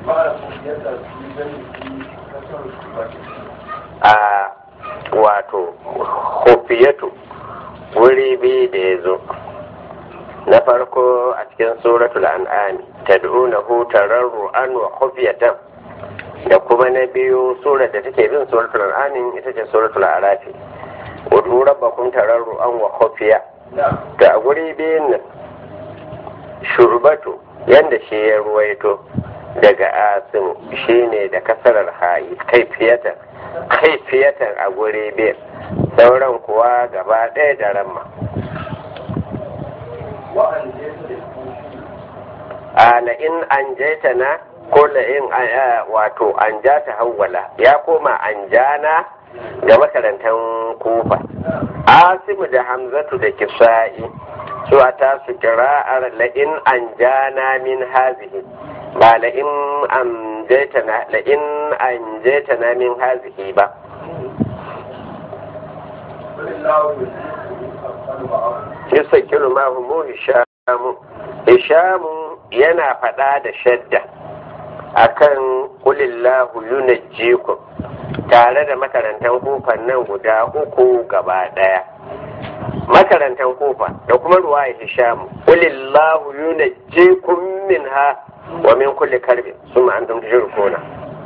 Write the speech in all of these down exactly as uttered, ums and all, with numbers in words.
a wato hufiyatu wuri biyu da ya zo na farko a cikin suratul an'ami tad'unahu tararru'an wa khufyatan da kuma na biyu surar da take bin suratul an'ami ita ce suratul arafi ud'u rabbakum tararru'an wa khufya da a guri biyun nan shurbatu yanda shi ya ruwaito daga asim shine da kasarar ha'i kaifiyatan kaifiyatan a guri biyun sauran kuwa gaba ɗaya da ramma a la'in an jaitana ko la'in wato an ja ta hawwala ya koma an jana ga makarantar kufa asimu da hamzatu da kisa'i su a tasu kira'ar la'in an jana min hazihi ba la'in an jaitana la'in an jaitana min hazihi ba yasa kiru ma humu hishamu hishamu yana faɗa da shadda akan kulillahu yunajjikum tare da makarantar kofan nan guda uku gaba ɗaya makarantar kofa da kuma ruwa ya hishamu kulillahu yunajjikum minha wa min kulli karbin summa antum tujrikuna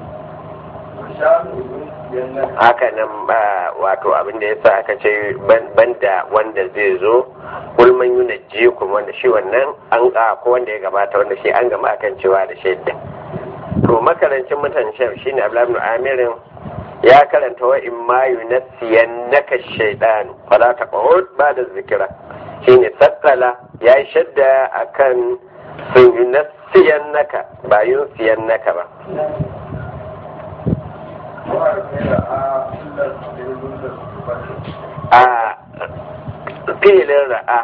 haka nan wato abin da yasa aka ce banda wanda zai zo kulman yuna jikum wanda shi wannan an ko wanda ya gabata wanda shi an gama akan cewa da shaidda to makarancin mutan sham shine Abdullah ibn Amirin ya karanta wa in ma yunassiyannaka shaytan fala taqud ba'da zikra shine sakkala yayi shadda akan sun yunassiyannaka ba yunsiyannaka ba a filin ra'a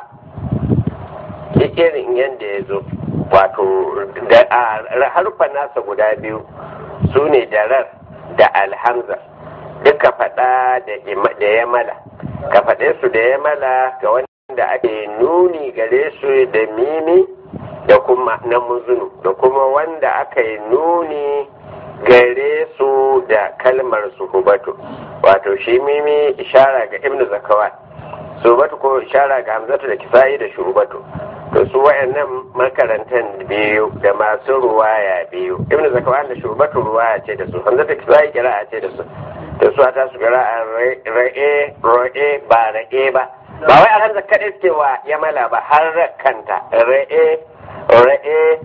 irin yadda ya zo wato da harfa nasa guda biyu su ne darar da alhamza duka faɗa da yamala ka faɗe su da yamala ga wanda ake nuni gare su da mimi da kuma na muzunu da kuma wanda aka yi nuni gare su da kalmar suhubatu wato shi mimi ishara ga ibnu zakawan suhubatu ko ishara ga hamzatu da kisa'i da shubatu to su wayannan makarantan biyu da masu ruwaya biyu ibnu zakawan da shubatu ruwaya ce da su hamzatu da kisa'i kira'a ce da su to su ta su kira'a ra'e ra'e ba ra'e ba ba wai a hamza kadai cewa yamala ba har rakanta ra'e ra'e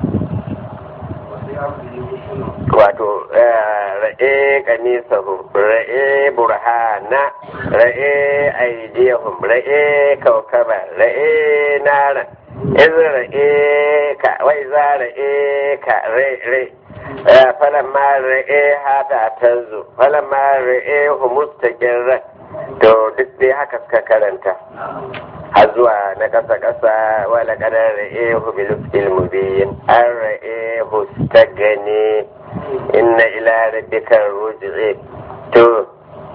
wato ra'e kanisahu ra'e burhana ra'e aidiyahum ra'e kaukaba ra'e nara iz ra'e ka wai za ra'e ka ra'e falamma ra'e hada tazu falamma ra'e humustaqirra to duk dai haka suka karanta har zuwa na ƙasa ƙasa wala kadar ra'ehu bil mubin an ra'ehu stagani inna ila rabbika ruj'i to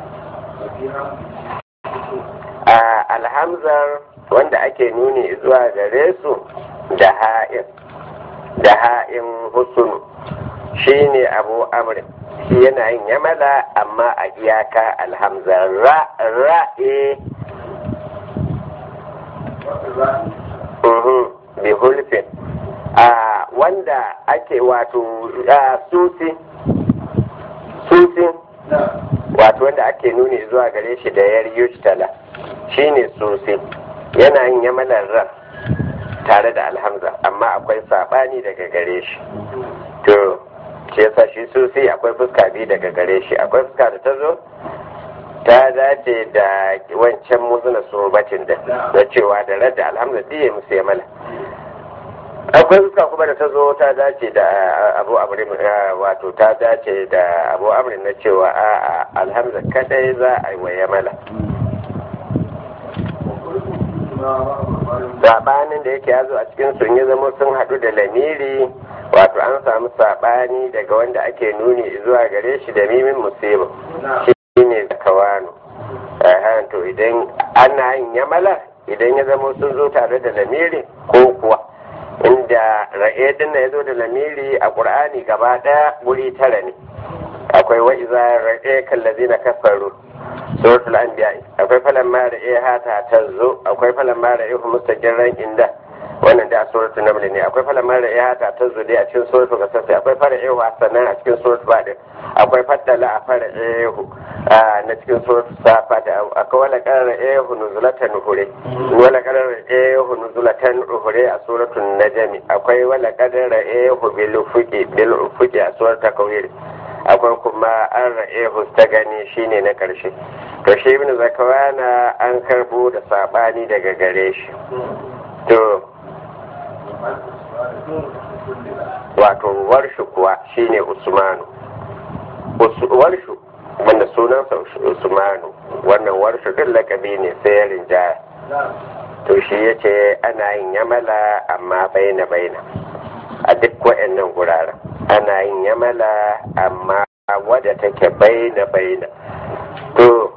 a alhamzar wanda ake nuni zuwa gare su da ha'in da ha'in husnu shine abu amrin shi yana yin yamala amma a iyaka alhamzar ra ra'e bi hulfin a wanda ake wato susi susi wato wanda ake nuni zuwa gare shi da yar yujtala shine susi yana yin yamalar ra tare da alhamza amma akwai sabani daga gare shi to shi yasa shi susi akwai fuska biyu daga gare shi akwai fuska da ta zo ta dace da wancan muzuna sobatin da na cewa da radda alhamdulillah ya musu yamala akwai fuska kuma da ta zo ta dace da abu amrin wato ta dace da abu amrin na cewa a alhamdulillah kadai za a yi wa yamala sabanin da yake yazo a cikin sun yi zama sun haɗu da lamiri wato an samu sabani daga wanda ake nuni zuwa gare shi da mimin musiba shine zakawano eh to idan ana yin yamala idan ya zama sun zo tare da lamiri ko kuwa inda ra'e din ya zo da lamiri a qur'ani gaba daya guri tara ne akwai wa iza ra'e kallazina kafaru suratul anbiya akwai falamma ra'e hata tazo akwai falamma ra'e mustaqirran inda wannan da suratul naml ne akwai falamma ra'e hata tazo dai a cikin suratul qasas akwai fara'e wa sanan a cikin suratul badr akwai faddala a fara'e na cikin suratul safat akwai wala qara'e nuzulatan hure wala qara'e nuzulatan hure a suratul najm akwai wala qara'e bil ufuqi bil ufuqi a suratul kawir akwai kuma an ra'e ta gani shine na karshe to shi ibn zakawana an karbo da sabani daga gare shi to wato warshu kuwa shine usmanu warshu wanda sunansa usmanu wannan warshu din lakabi ne sai ya rinjaya to shi yace ana yin yamala amma baina baina a duk wa'annan guraren ana yin yamala amma wadda take baina baina to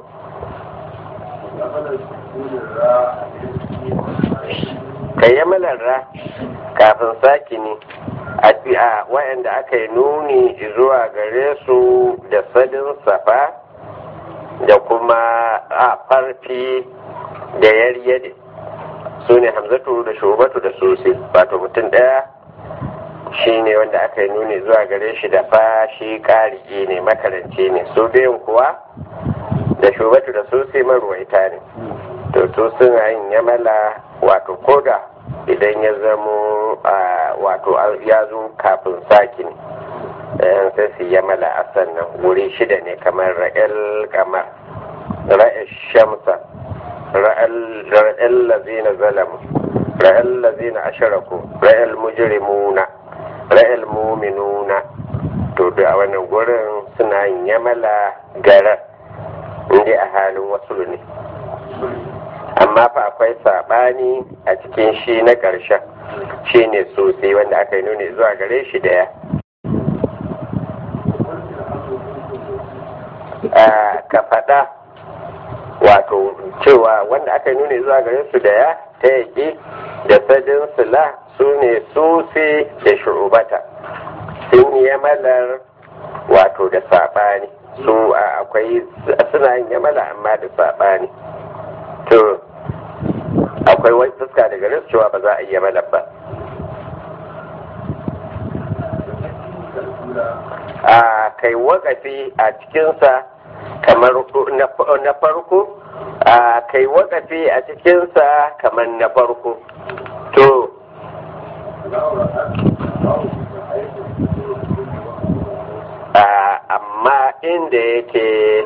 ka yamalar ra kafin sakini a wa'anda aka yi nuni zuwa gare su da sadin safa da kuma a farfi da yaryade su ne hamzatu da shubatu da susi wato mutum daya shi ne wanda aka yi nuni zuwa gare shi da fa shi ƙarigi ne makaranci ne su biyun kuwa da shubatu da susi maruwaita ne to su suna yin yamala wato koda idan ya zamo wato ya zo kafin sakin sai su yamala a sannan wuri shida ne kamar ra'el kamar ra'el shamsa ra'el lazina zalamu ra'el lazina asharaku ra'el mujrimuna ra'el muminuna to da a wannan gurin suna yin yamala garar inda a halin wasu ne amma fa akwai sabani a cikin shi na ƙarshen shi ne sosai wanda aka yi nuni zuwa gare shi daya ka faɗa wato cewa wanda aka yi nuni zuwa gare su daya ta yaƙi da sadin sula su ne sosai da shurubata sun yi yamalar wato da sabani su akwai suna yin yamala amma da sabani to akwai wani fuska daga nan cewa ba za a yi yamala ba a kai wakafi a cikinsa kamar na farko a kai wakafi a cikinsa kamar na farko to amma inda yake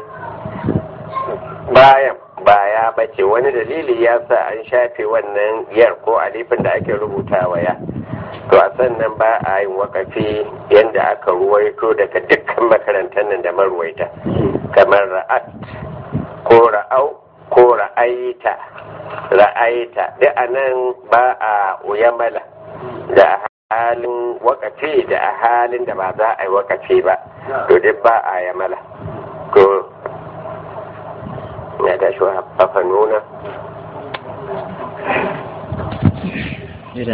bayan baya bace wani dalili ya sa an shafe wannan yar ko alifin da ake rubuta wa ya to a sannan ba a yin wakafi yadda aka ruwaito daga dukkan makarantar nan da marwaita kamar ra'at ko ra'au ko ra'aita ra'aita duk a nan ba a uyamala da halin wakafi da a halin da ba za a yi wakafi ba to duk ba a yamala ko ya tashi wa haɓafa nuna